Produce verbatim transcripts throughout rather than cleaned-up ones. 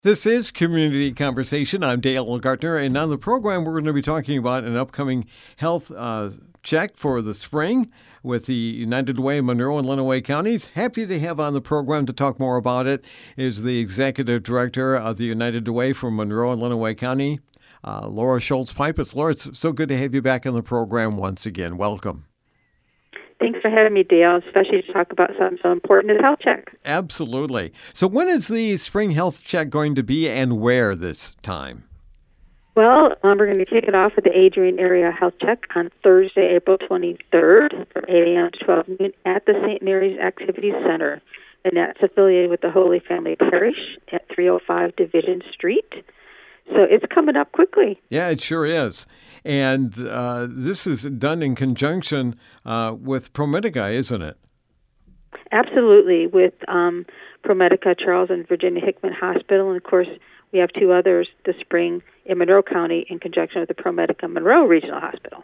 This is Community Conversation. I'm Dale Gartner, and on the program, we're going to be talking about an upcoming health uh, check for the spring with the United Way, Monroe and Lenawee counties. Happy to have on the program to talk more about it is the Executive Director of the United Way for Monroe and Lenawee County, uh, Laura Schultz-Pipes. Laura, it's so good to have you back on the program once again. Welcome. Thanks for having me, Dale, especially to talk about something so important as health check. Absolutely. So when is the spring health check going to be and where this time? Well, um, we're going to kick it off with the Adrian Area Health Check on Thursday, April twenty-third from eight a.m. to twelve noon at the Saint Mary's Activities Center. And that's affiliated with the Holy Family Parish at three oh five Division Street. So it's coming up quickly. Yeah, it sure is. And uh, this is done in conjunction uh, with ProMedica, isn't it? Absolutely, with um, ProMedica, Charles and Virginia Hickman Hospital. And, of course, we have two others this spring in Monroe County in conjunction with the ProMedica Monroe Regional Hospital.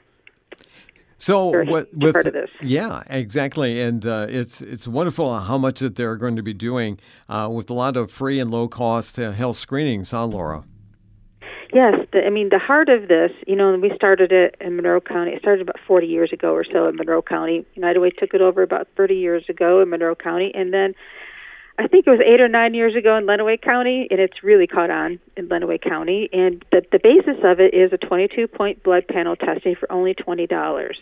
So Very what, with part of this. Yeah, exactly, and uh, it's it's wonderful how much that they're going to be doing uh, with a lot of free and low cost uh, health screenings, huh, Laura? Yes, the, I mean, the heart of this, you know, we started it in Monroe County. It started about forty years ago or so in Monroe County. United Way took it over about thirty years ago in Monroe County, and then I think it was eight or nine years ago in Lenawee County, and it's really caught on in Lenawee County. And the, the basis of it is a twenty-two point blood panel testing for only twenty dollars.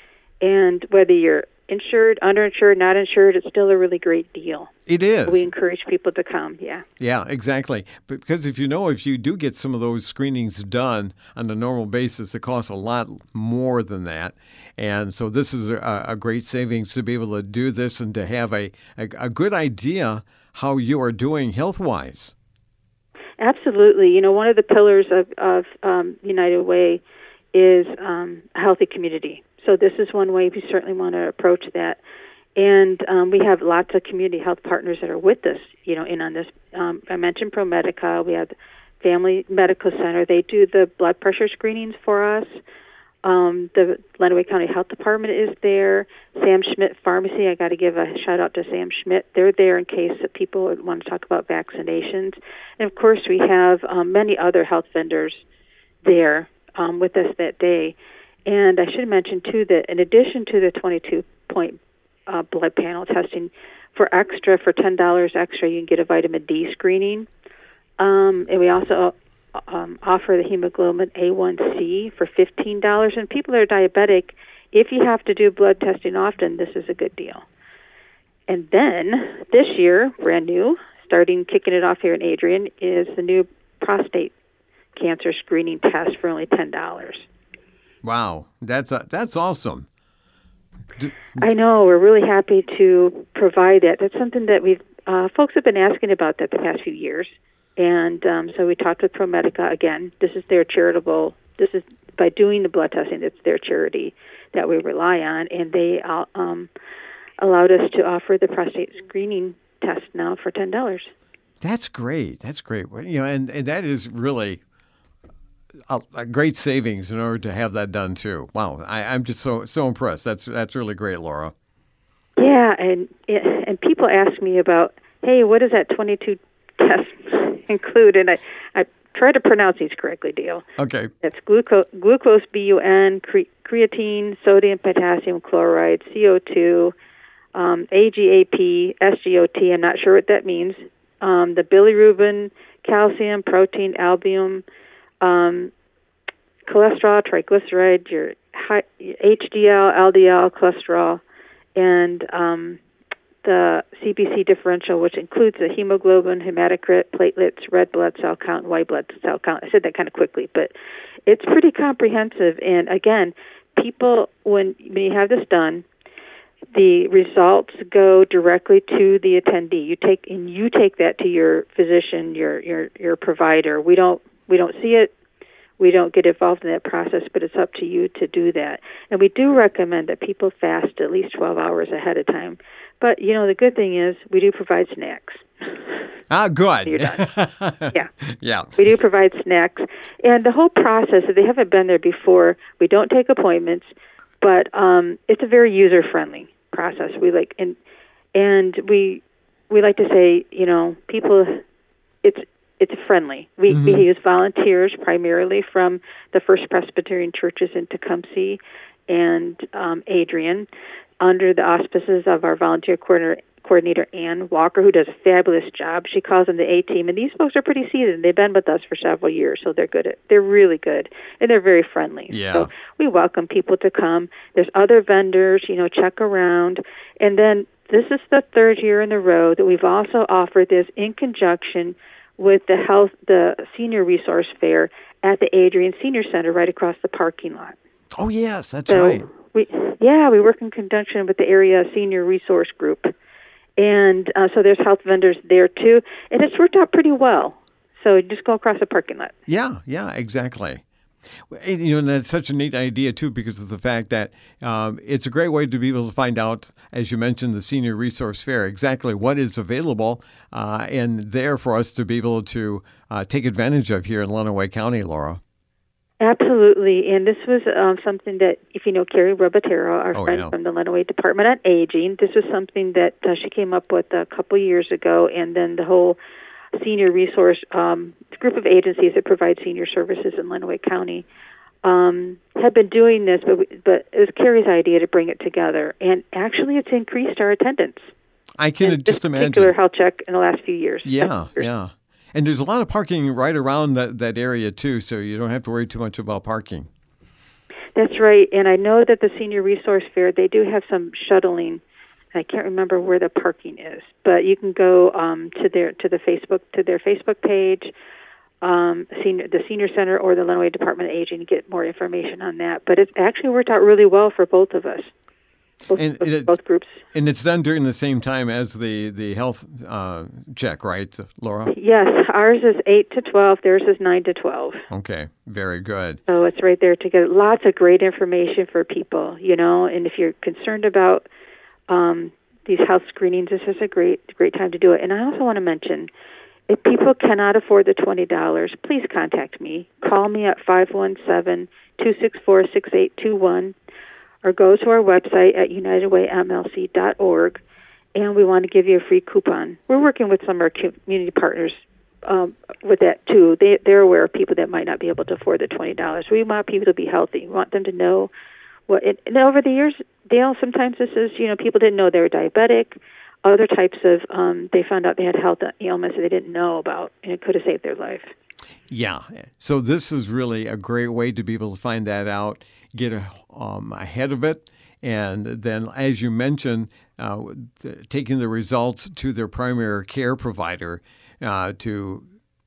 And whether you're insured, underinsured, not insured, it's still a really great deal. It is. We encourage people to come, yeah. Yeah, exactly. Because if you know, if you do get some of those screenings done on a normal basis, it costs a lot more than that. And so this is a, a great savings to be able to do this and to have a, a, a good idea how you are doing health-wise. Absolutely. You know, one of the pillars of, of um, United Way is um, a healthy community. So this is one way we certainly want to approach that. And um, we have lots of community health partners that are with us, you know, in on this. Um, I mentioned ProMedica. We have the Family Medical Center. They do the blood pressure screenings for us. Um, the Lenawee County Health Department is there. Sam Schmidt Pharmacy, I got to give a shout out to Sam Schmidt. They're there in case that people want to talk about vaccinations. And, of course, we have um, many other health vendors there um, with us that day. And I should mention, too, that in addition to the twenty-two point uh, blood panel testing, for extra, for ten dollars extra, you can get a vitamin D screening. Um, and we also um, offer the hemoglobin A one C for fifteen dollars. And people that are diabetic, if you have to do blood testing often, this is a good deal. And then this year, brand new, starting kicking it off here in Adrian, is the new prostate cancer screening test for only ten dollars. Wow, that's uh, that's awesome. Do, I know. We're really happy to provide that. That's something that we've uh, folks have been asking about that the past few years, and um, so we talked with ProMedica again. This is their charitable. This is by doing the blood testing. It's their charity that we rely on, and they uh, um, allowed us to offer the prostate screening test now for ten dollars. That's great. That's great. You know, and, and that is really A, a great savings in order to have that done too. Wow, I, I'm just so so impressed. That's that's really great, Laura. Yeah, and and people ask me about, hey, what does that twenty-two test include? And I, I try to pronounce these correctly, Dale. Okay. It's glucose, glucose B U N, cre- creatine, sodium, potassium, chloride, C O two, um, A G A P, S G O T. I'm not sure what that means. Um, the bilirubin, calcium, protein, albumin. Um, cholesterol, triglyceride, your high, H D L, L D L, cholesterol, and um, the C B C differential, which includes the hemoglobin, hematocrit, platelets, red blood cell count, white blood cell count. I said that kind of quickly, but it's pretty comprehensive. And again, people, when, when you have this done, the results go directly to the attendee. You take and you take that to your physician, your your your provider. We don't. We don't see it. We don't get involved in that process, but it's up to you to do that. And we do recommend that people fast at least twelve hours ahead of time. But, you know, the good thing is we do provide snacks. Ah, good. You're done. Yeah. Yeah. We do provide snacks. And the whole process, if they haven't been there before, we don't take appointments, but um, it's a very user-friendly process. We like, and and we we like to say, you know, people, it's it's friendly. We, Mm-hmm. we use volunteers primarily from the First Presbyterian churches in Tecumseh and um, Adrian, under the auspices of our volunteer coordinator, coordinator Ann Walker, who does a fabulous job. She calls them the A-team, and these folks are pretty seasoned. They've been with us for several years, so they're good. At, they're really good, and they're very friendly. Yeah. So we welcome people to come. There's other vendors, you know, check around, and then this is the third year in a row that we've also offered this in conjunction with the health, the senior resource fair at the Adrian Senior Center right across the parking lot. Oh, yes, that's so right. We, yeah, we work in conjunction with the area senior resource group. And uh, so there's health vendors there, too. And it's worked out pretty well. So you just go across the parking lot. Yeah, yeah, exactly. And, you know, and that's such a neat idea, too, because of the fact that um, it's a great way to be able to find out, as you mentioned, the Senior Resource Fair, exactly what is available uh, and there for us to be able to uh, take advantage of here in Lenawee County, Laura. Absolutely. And this was um, something that, if you know Carrie Robatero, our Oh, friend yeah. from the Lenawee Department on Aging, this was something that uh, she came up with a couple years ago, and then the whole senior resource um, group of agencies that provide senior services in Lenawee County um, had been doing this, but we, but it was Carrie's idea to bring it together, and actually it's increased our attendance. I can in just this imagine. particular health check in the last few years. Yeah, yeah. And there's a lot of parking right around that, that area, too, so you don't have to worry too much about parking. That's right, and I know that the Senior Resource Fair, they do have some shuttling. I can't remember where the parking is, but you can go um, to their to the Facebook to their Facebook page, um, senior, the Senior Center or the Lenawee Department of Aging to get more information on that. But it's actually worked out really well for both of us, both, And both, it's- both groups. And it's done during the same time as the, the health uh, check, right, Laura? Yes, ours is eight to twelve. Theirs is nine to twelve. Okay, very good. So it's right there to get lots of great information for people, you know. And if you're concerned about um, these health screenings, this is a great, great time to do it. And I also want to mention, if people cannot afford the twenty dollars, please contact me. Call me at five one seven, two six four, six eight two one, or go to our website at united way m l c dot org, and we want to give you a free coupon. We're working with some of our community partners um, with that, too. They, they're aware of people that might not be able to afford the twenty dollars. We want people to be healthy. We want them to know what. It, and over the years, Dale, sometimes this is, you know, people didn't know they were diabetic. Other types of, um, they found out they had health ailments that they didn't know about, and it could have saved their life. Yeah. So this is really a great way to be able to find that out, get a, um, ahead of it, and then, as you mentioned, uh, th- taking the results to their primary care provider uh, to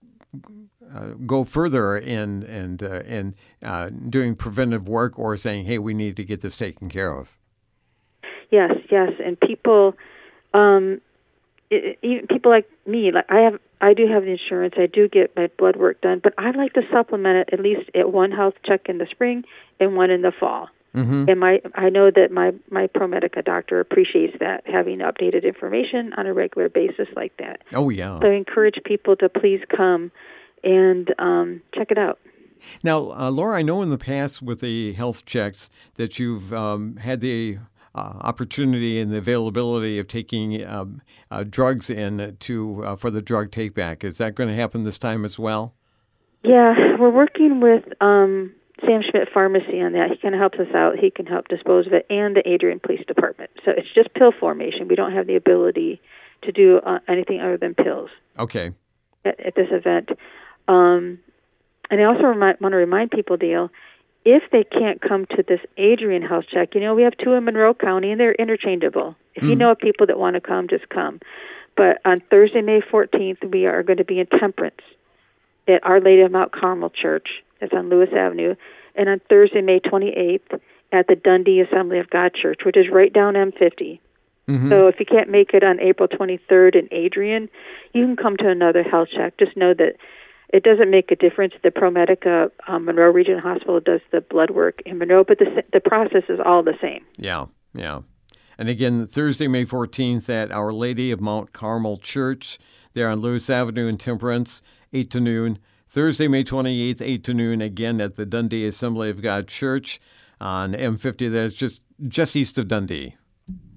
uh, go further in and uh, in uh, doing preventive work or saying, hey, we need to get this taken care of. Yes, yes, and people, um, it, even people like me, like I have, I do have the insurance. I do get my blood work done, but I like to supplement it at least at one health check in the spring and one in the fall. Mm-hmm. And my, I know that my my ProMedica doctor appreciates that, having updated information on a regular basis like that. Oh, yeah. So I encourage people to please come and um, check it out. Now, uh, Laura, I know in the past with the health checks that you've um, had the uh, opportunity and the availability of taking um, uh, drugs in to uh, for the drug take back. Is that going to happen this time as well? Yeah, we're working with um, Sam Schmidt Pharmacy on that. He kind of helps us out. He can help dispose of it, and the Adrian Police Department. So it's just pill formation. We don't have the ability to do uh, anything other than pills Okay. at, at this event. Um, and I also remind, want to remind people, Dale, if they can't come to this Adrian health check, you know, we have two in Monroe County, and they're interchangeable. If you Mhm. know of people that want to come, just come. But on Thursday, May fourteenth, we are going to be in Temperance at Our Lady of Mount Carmel Church. That's on Lewis Avenue. And on Thursday, May twenty-eighth, at the Dundee Assembly of God Church, which is right down M fifty. Mm-hmm. So if you can't make it on April twenty-third in Adrian, you can come to another health check. Just know that it doesn't make a difference. The ProMedica um, Monroe Regional Hospital does the blood work in Monroe, but the the process is all the same. Yeah, yeah. And again, Thursday, May fourteenth at Our Lady of Mount Carmel Church, there on Lewis Avenue in Temperance, eight to noon. Thursday, May twenty-eighth, eight to noon, again at the Dundee Assembly of God Church on M fifty. That's just, just east of Dundee.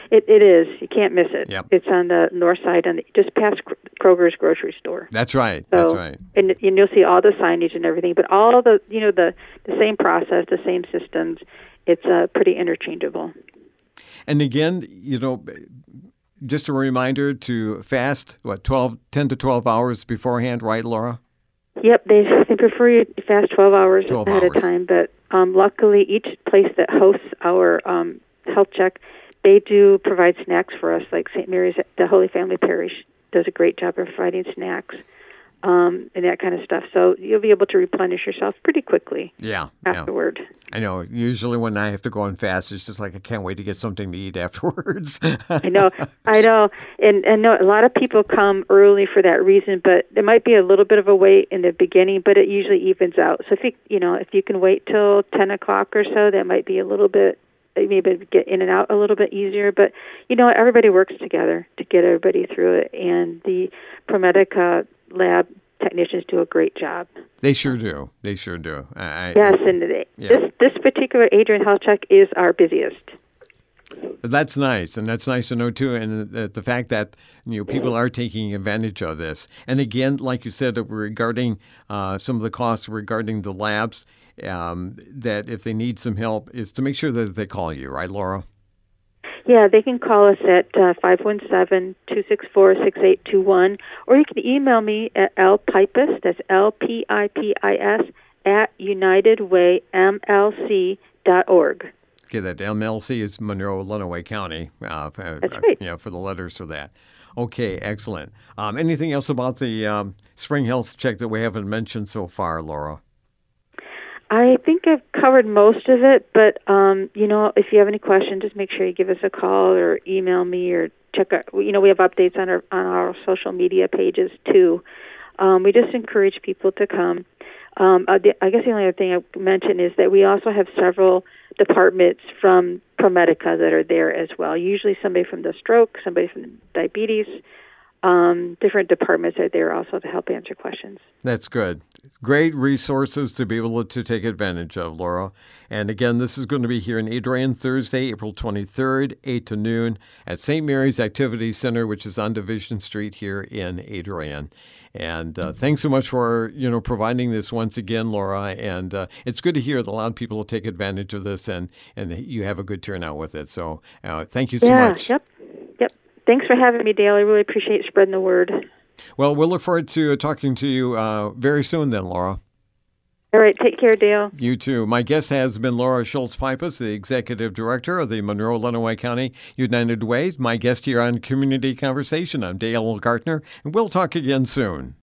It, it is. You can't miss it. Yep. It's on the north side, on the, just past Kroger's grocery store. That's right. So, That's right. And, and you'll see all the signage and everything, but all the, you know, the, the same process, the same systems. It's uh, pretty interchangeable. And again, you know, just a reminder to fast, what, twelve, ten to twelve hours beforehand, right, Laura? Yep, they they prefer you to fast twelve hours twelve ahead hours. of time, but um, luckily each place that hosts our um, health check, they do provide snacks for us, like Saint Mary's, the Holy Family Parish does a great job of providing snacks um, and that kind of stuff. So you'll be able to replenish yourself pretty quickly yeah, afterward. Yeah. I know. Usually when I have to go on fast, it's just like I can't wait to get something to eat afterwards. I know. I know. And, and no, a lot of people come early for that reason, but there might be a little bit of a wait in the beginning, but it usually evens out. So if you, you know, if you can wait till ten o'clock or so, that might be a little bit, maybe get in and out a little bit easier. But, you know, everybody works together to get everybody through it. And the ProMedica lab technicians do a great job. They sure do. They sure do. I, yes, and they, yeah. this this particular Adrian Health Check is our busiest. That's nice, and that's nice to know too. And the, the fact that you know people are taking advantage of this. And again, like you said, regarding uh, some of the costs regarding the labs, um, that if they need some help, is to make sure that they call you, right, Laura? Yeah, they can call us at uh, five one seven, two six four, six eight two one, or you can email me at lpipus, that's L P I P I S, at united way m l c dot org. Okay, that M L C is Monroe, Lenawee County. Uh, that's right. You know, for the letters for that. Okay, excellent. Um, anything else about the um, spring health check that we haven't mentioned so far, Laura? I think I've covered most of it, but, um, you know, if you have any questions, just make sure you give us a call or email me or check out, you know, we have updates on our on our social media pages, too. Um, we just encourage people to come. Um, uh, the, I guess the only other thing I mentioned is that we also have several departments from ProMedica that are there as well. Usually somebody from the stroke, somebody from the diabetes, um, different departments are there also to help answer questions. That's good. Great resources to be able to take advantage of, Laura. And again, this is going to be here in Adrian, Thursday, April twenty-third, eight to noon at Saint Mary's Activity Center, which is on Division Street here in Adrian. And uh, thanks so much for, you know, providing this once again, Laura. And uh, it's good to hear that a lot of people will take advantage of this and, and you have a good turnout with it. So uh, thank you so yeah, much. Yep. Yep. Thanks for having me, Dale. I really appreciate spreading the word. Well, we'll look forward to talking to you uh, very soon then, Laura. All right. Take care, Dale. You too. My guest has been Laura Schultz-Pipus, the Executive Director of the Monroe, Lenawee County United Way. My guest here on Community Conversation. I'm Dale Gartner, and we'll talk again soon.